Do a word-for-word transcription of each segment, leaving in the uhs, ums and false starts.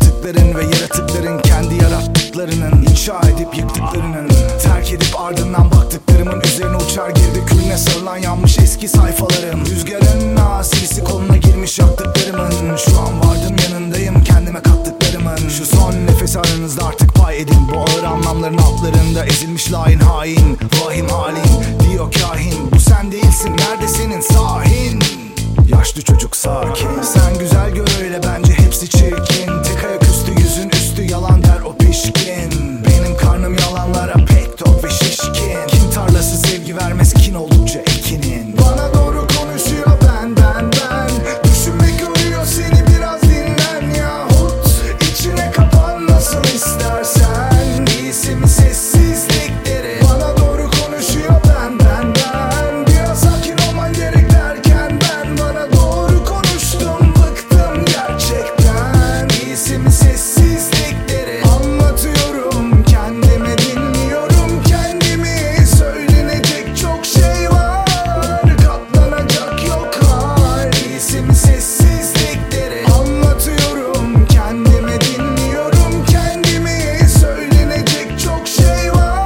yaratıkların ve yaratıkların kendi yarattıklarının, inşa edip yıktıklarının, terk edip ardından baktıklarımın üzerine uçar girdi külüne sarılan yanmış eski sayfalarım. Rüzgarın asilisi koluna girmiş yaktıklarımın, şu an vardım yanındayım kendime kattıklarımın. Şu son nefes aranızda artık pay edin, bu ağır anlamların altlarında ezilmiş lain hain. Vahim halin diyor kahin, bu sen değilsin, nerede senin sahin? Yaşlı çocuk sakin, sen güzel gör öyle, bence hepsi çirkin. Tek ayak üstü yüzün üstü yalan der o pişkin. Benim karnım yalanlara pek tok ve şişkin. Kim tarlası sevgi vermez kin oldukça ekinin. Bana doğru konuşuyor ben ben ben, düşünmek yoruyor seni, biraz dinlen yahut içine kapan nasıl istersen. İyisi mi sessizlikleri? Bana doğru konuşuyor ben ben ben, biraz sakin olman gerek derken ben bana doğru konuştum, bıktım gerçekten. İyisi mi sessizlikleri? Anlatıyorum kendime, dinliyorum kendimi, söylenecek çok şey var, katlanacak yok hal. İyisi mi sessizlikleri? Anlatıyorum kendime, dinliyorum kendimi, söylenecek çok şey var,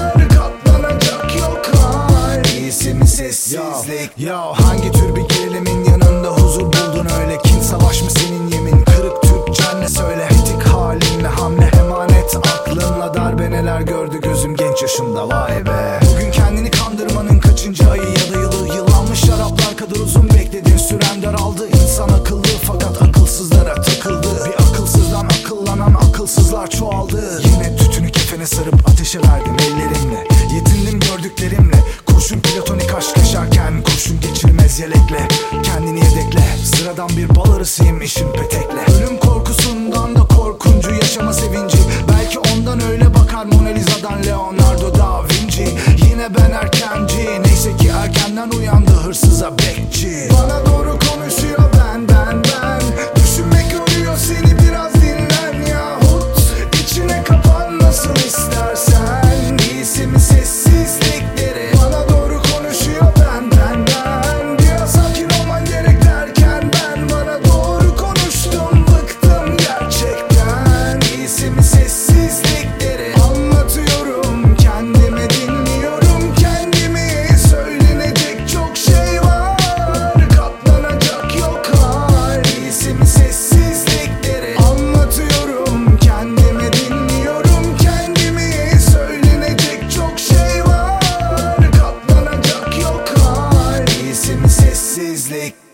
katlanacak yok hal. İyisi mi sessizlik? Ya hangi tür bir gerilimin yanında huzur buldun öyle? Kin savaş mı senin yemin? Kırık Türkçen ne söyle? Bitik halinle hamle emanet, aklınla darbe neler gördü gözüm genç yaşımda, vay be. Bugün kendini kandırmanın kaçıncı ayı ya da yılı? Yıllanmış şaraplar kadar uzun bekledin, süren daraldı. İnsan akıllı fakat akılsızlara takıldı. Bir akılsızdan akıllanan akılsızlar çoğaldı. Yine tütünü kefene sarıp ateşe verdim ellerimle, yetindim gördüklerimle. Kurşun platonik aşk yaşarken kurşun geçirmez yelekle. Kendini yedekle, sıradan bir bal arısıyım işin petekle. Ölüm korkusundan da korkuncu yaşama sevinci, belki ondan öyle bakar Mona Lisa'dan Leonardo da Vinci. Yine ben erkenci, neyse ki erkenden uyandı hırsıza bekçi. Bana doğru konuşuyor ben ben ben, düşünmek yoruyor seni, biraz dinlen yahut içine kapan nasıl istersen. İyisi mi sessizlikleri? Bana doğru konuşuyor ben ben ben, biraz sakin olman gerek derken ben bana doğru konuştum, bıktım gerçekten. İyisi mi sessizlikleri? Anlatıyorum kendime, dinliyorum kendimi, söylenecek çok şey var, katlanacak yok hal. İyisi mi sessizlikleri? Anlatıyorum kendime, dinliyorum kendimi, söylenecek çok şey var, katlanacak yok hal. İyisi mi sessizlik?